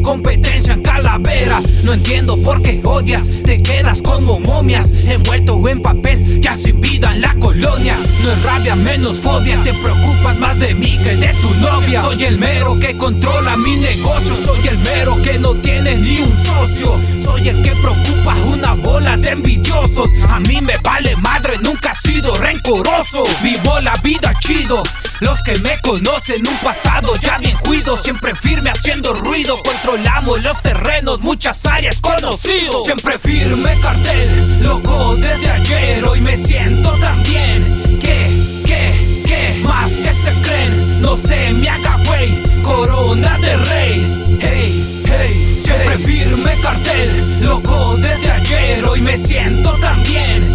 competencia en calavera. No entiendo por qué odias, te quedas como momias, envuelto en papel, ya sin vida en la colonia. No es rabia, menos fobia, te preocupas más de mí que de tu novia. Soy el mero que controla mi negocio, soy el mero que no tiene ni un socio. Soy el que preocupa una bola de envidiosos. A mí me vale madre, nunca he sido rencoroso. Vivo la vida chido, los que me conocen un pasado ya bien cuido. Siempre firme haciendo ruido, controlamos los terrenos, muchas áreas conocido. Siempre firme cartel, loco desde ayer, hoy me siento tan bien. ¿Qué? Más que se creen, no se me haga güey, corona de rey. Hey, siempre firme cartel, loco desde ayer, hoy me siento tan bien.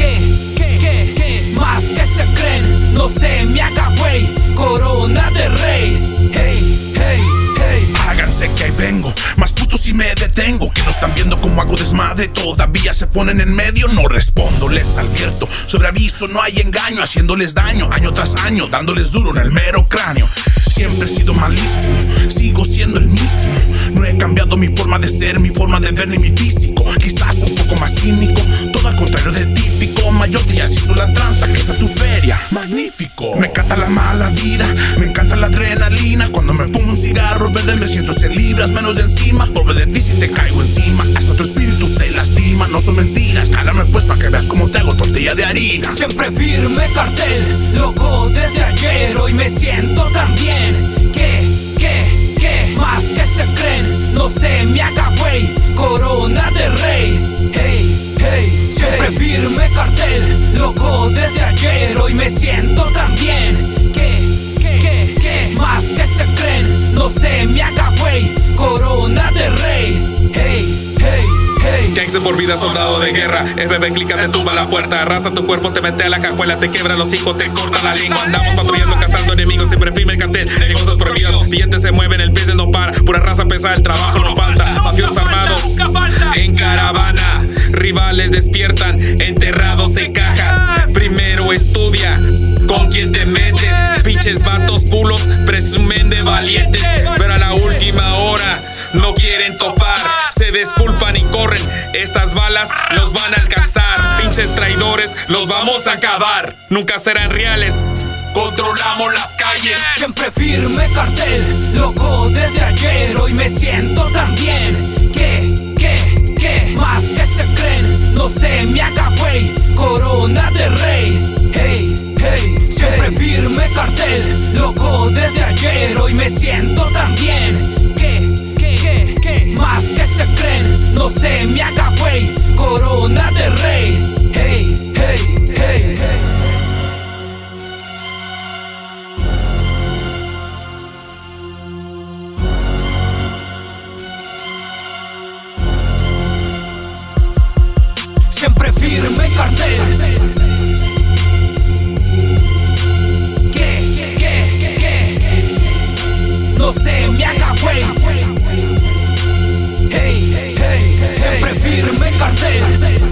¿Qué? Más que se creen, no se me haga güey, corona de rey. Hey. Háganse que ahí vengo, más puto si me detengo. Que no están viendo cómo hago desmadre, todavía se ponen en medio. No respondo, les advierto, sobre aviso no hay engaño. Haciéndoles daño, año tras año, dándoles duro en el mero cráneo. Siempre he sido malísimo, sigo siendo el mismo. No he cambiado mi forma de ser, mi forma de ver ni mi físico. Quizás un poco más cínico, todo al contrario de típico. Mayor día si hizo la tranza, que está tu feria, magnífico. Me encanta la mala vida, me encanta la adrenalina. Cuando me pongo un cigarro verde me siento 100 libras menos de encima. Pobre de ti si te caigo encima, hasta tu espíritu se lastima. No son mentiras, jálame pues pa' que veas cómo te hago tortilla de harina. Siempre firme cartel, loco desde ayer, hoy me siento tan bien. ¿Qué? Más que se creen, no se me haga güey, corona de rey. Hey, siempre firme cartel, loco desde ayer, hoy me siento tan bien. ¿Qué? Más que se creen, no se me haga güey, corona de rey. Hey. Gangster por vida, soldado de guerra. El bebé clica, te tumba la puerta, arrastra tu cuerpo, te mete a la cajuela, te quiebra los hijos, te corta la lengua. Andamos patrullando, cazando enemigos, siempre firme el cartel, negocios prohibidos, billetes se mueven, el business no para, pura raza pesada, el trabajo no falta. Mafiosos armados en caravana, rivales despiertan, enterrados en cajas. Primero estudia con quién te metes, pinches vatos culos presumen de valientes, pero a la última hora no quieren topar, se disculpan y corren. Estas balas los van a alcanzar. Pinches traidores, los vamos a acabar. Nunca serán reales, controlamos las calles. Siempre firme cartel, loco desde ayer, hoy me siento tan bien. ¿Qué? Más que se creen, no se me haga güey, corona de rey. Hey, siempre firme cartel, loco desde ayer, hoy me siento tan bien. Más que se creen, no se me haga güey, corona de rey. Hey. Siempre firme cartel. No se me haga güey. Hey, siempre firme cartel.